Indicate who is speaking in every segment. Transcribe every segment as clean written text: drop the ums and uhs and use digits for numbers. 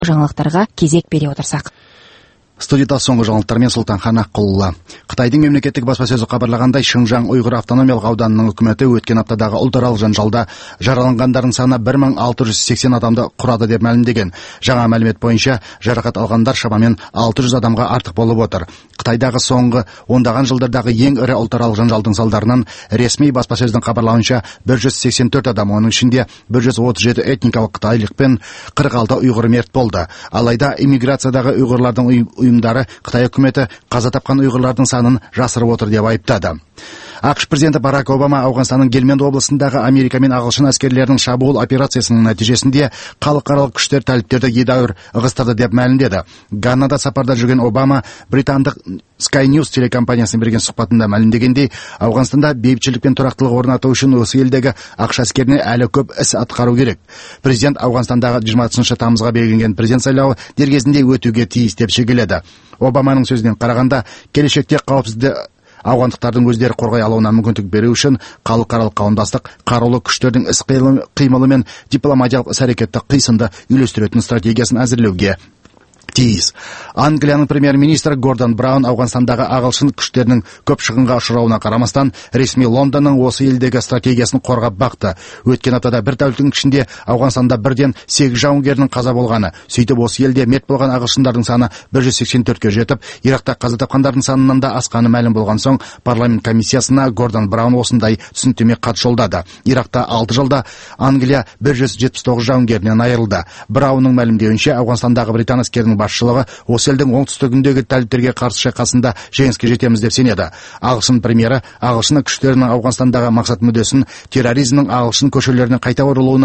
Speaker 1: жаңалықтарға кезек бере отырсақ.
Speaker 2: Студияда соңғы жаңалықтармен Сұлтанхан Аққұлы. Қытайдың мемлекеттік баспасөзі хабарлағандай, Шыңжаң Уйғыр автономиялық ауданының үкіметі өткен аптадағы ұлтаралық жанжалда жараланғандардың саны 1680 адамды құрады деп мәлімдеген. Жаңа мәлімет бойынша жарақат алғандар шамамен 600 адамға артық болып отыр. Қытайдағы соңғы ондаған жылдардағы ең ірі ұлтаралық жанжалдың салдарынан ресми баспасөздің хабарлауынша 184 адам, оның ішінде 137 этникалық қытайлық пен 46 ұйғыр мерт болды. Алайда иммиграциядағы ұйғырлардың ұйымдары Қытай үкіметі қаза тапқан ұйғырлардың санын жасырып отыр деп айыптады. ақш президенті Барак Обама Ауғанстанның Гельманд облысындағы Америка мен ағылшын әскерлерінің шабуыл операциясының нәтижесінде халықаралық күштер таліптерді едәуір ығыстырды деп мәлімдеді. Ганнада сапарда жүрген Обама британдық Sky News телекомпаниясына берген сұхбатында мәлімдегендей, Ауғанстанда бейбітшілік пен тұрақтылық орнату үшін осы елдегі ақш әскеріне әлі көп іс атқару керек. Президент Ауғанстандағы 26 тамызға белгіленген президент сайлауы дер кезінде өтуге тиіс деп шегеледі. Обаманың сөзінен қарағанда, келешекте қауіпсіздікті ауғандықтардың өздері қорғай алуына мүмкіндік беру үшін халықаралық қауымдастық қарулы күштердің іс-қимылы мен дипломатиялық іс-әрекетті қисынды үйлестіретін стратегиясын әзірлеуге тиіс. Англияның премьер-министрі Гордон Браун Ауғанстандағы ағылшын күштерінің көп шығынға ұшырауына қарамастан, ресми Лондонның осы елдегі стратегиясын қорғап бақты. Өткен аптада бір тәуліктің ішінде Ауғанстанда бірден 8 жауынгердің қаза болғаны, сөйтіп осы елде мерт болған ағылшындардың саны 184-ке жетіп, Иракта қаза тапқандардың санынан да асқаны мәлім болған соң, парламент комиссиясына Гордон Браун осындай түсініктеме хат жолдады. Иракта 6 жылда Англия 179 жауынгерінен айырылды. Браунның мәлімдеуінше, Ауғанстандағы британ әскерінің басшылығы осы елдің оңтүстігіндегі таліптерге қарсы шайқасында жеңіске жетеміз деп сенеді. Ағылшын премьері ағылшын күштерінің Ауғанстандағы мақсат мүддесін терроризмнің ағылшын көшелеріне қайта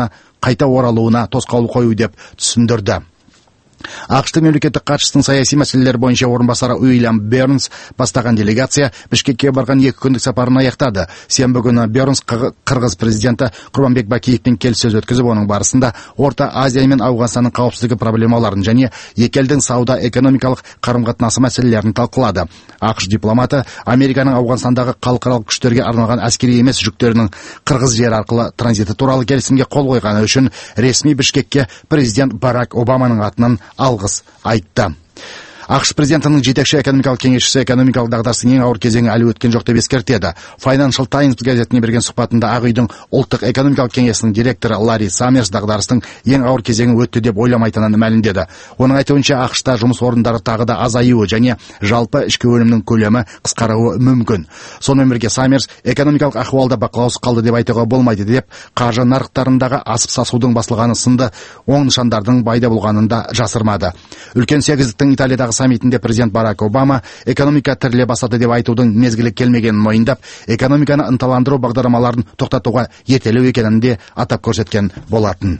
Speaker 2: оралуына тосқауыл қою деп түсіндірді. ақш мемлекеттік хатшысының саяси мәселелер бойынша орынбасары Уильям Бернс бастаған делегация Бішкекке барған 2 күндік сапарын аяқтады. Сенбі күні Бернс Қырғыз президенті Құрманбек Бакиевпен келіссөз өткізіп, оның барысында Орта Азия мен Ауғанстанның қауіпсіздігі проблемаларын және екі елдің сауда-экономикалық қарым-қатынасы мәселелерін талқылады. ақш дипломаты Американың Ауғанстандағы халықаралық күштерге арналған әскери емес жүктерінің Қырғыз жері арқылы транзиті туралы келісімге қол қойғаны үшін ресми Бішкекке президент Барак Обаманың атынан алғыс айтты. ақш президентінің жетекші экономикалық кеңесшісі экономикалық дағдарыстың ең ауыр кезеңі әлі өткен жоқ деп ескертеді. Financial Times газетіне берген сұхбатында Ақ үйдің ұлттық экономикалық кеңесінің директоры Ларри Саммерс дағдарыстың ең ауыр кезеңі өтті деп ойламайтынын мәлімдеді. Оның айтуынша, ақшта жұмыс орындары тағы да азаюы және жалпы ішкі өнімнің көлемі қысқаруы мүмкін. Сонымен бірге Саммерс экономикалық ахуалда бақылаусыз қалды деп айтуға болмайды деп, қаржы нарықтарындағы асып сасудың басылғаны сынды оң нышандардың пайда болғанын да жасырмады. Үлкен сегіздіктің Италиядағы саммитінде президент Барак Обама экономика тіріле бастады деп айтудың мезгілі келмегенін мойындап, экономиканы ынталандыру бағдарламаларын тоқтатуға ертелеу екенін де атап көрсеткен болатын.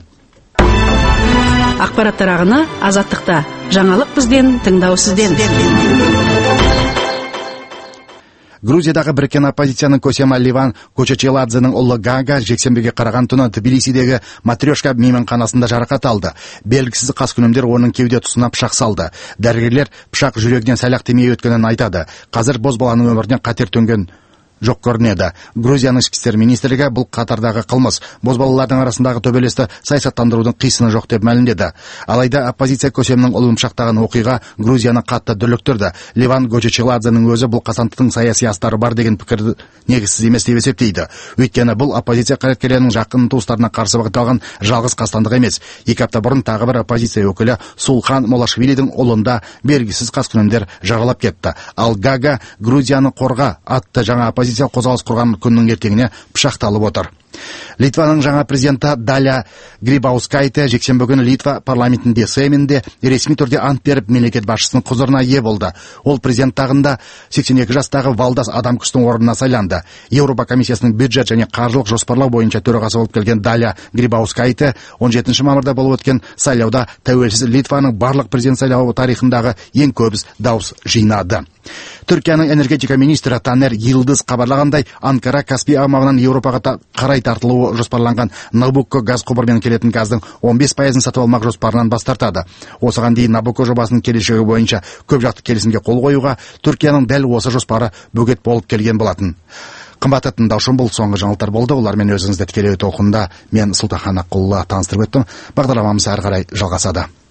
Speaker 3: Ақпараттар ағыны Азаттықта. Жаңалық бізден, тыңдау сізден.
Speaker 2: Грузиядағы біріккен оппозицияның көсемі Ливан Кочечеладзенің ұлы Гага жексенбіге қараған түні Тбилисидегі Матрешка мейманханасында жарақат алды. Белгісіз қаскүнемдер оның кеуде тұсына пышақ салды. Дәрігерлер пышақ жүрегінен сәл-ақ тимей өткенін айтады. Қазір бозбаланың өміріне қатер төнген жоқ көрінеді. Грузияның ішкі істер министрлігі бұл қатардағы қылмыс бозбалалардың арасындағы төбелесті саясаттандырудың қисыны жоқ деп мәлімдеді. Алайда оппозиция көсемінің ұлын пышақтаған оқиға Грузияны қатты дүрліктірді. Ливан Кочечеладзенің өзі бұл қасантының саяси астары бар деген пікірді негізсіз емес деп есептейді. Өйткені бұл оппозиция қайраткерлерінің жақын туыстарына қарсы бағытталған жалғыз қастандық емес. 2 апта бұрын тағы бір оппозиция өкілі Сулхан Молашвилидің ұлында белгісіз қаскүнемдер жаралап кетті. Ал Гага Грузияны қорға атты жаңа оппозиция қозғалыс құрған күннің ертеңіне пышақталып отыр. Литваның жаңа президенті Даля Грибаускайте жексенбі күні Литва парламентінде Сеймінде ресми түрде ант беріп мемлекет басшысының құзырына ие болды. Ол президент тағында 82 жастағы Валдас Адамкустың орнына сайланды. Еуропа комиссиясының бюджет және қаржылық жоспарлау бойынша төрағасы болып келген Даля Грибаускайте 17 мамырда болып өткен сайлауда тәуелсіз Литваның барлық президент сайлауы тарихындағы ең көп дауыс жинады. Түркияның энергетика министрі Танер Йылдыз хабарлағандай, Анкара Каспий аймағынан Еуропаға қарай тартылуы жоспарланған Набукко газ құбырымен келетін газдың 15%-ын сатып алмақ жоспарынан бас тартады. Осыған дейін Набукко жобасының келешегі бойынша көпжақты келісімге қол қоюға Түркияның дәл осы жоспары бөгет болып келген болатын. Қымбатты тыңдаушым, бұл соңғы жаңалықтар болды. Олармен өзіңізді тікелей толқында мен Сұлтанхан Аққұлы таныстырып өттім. Бағдарламамыз әрі қарай жалғасады.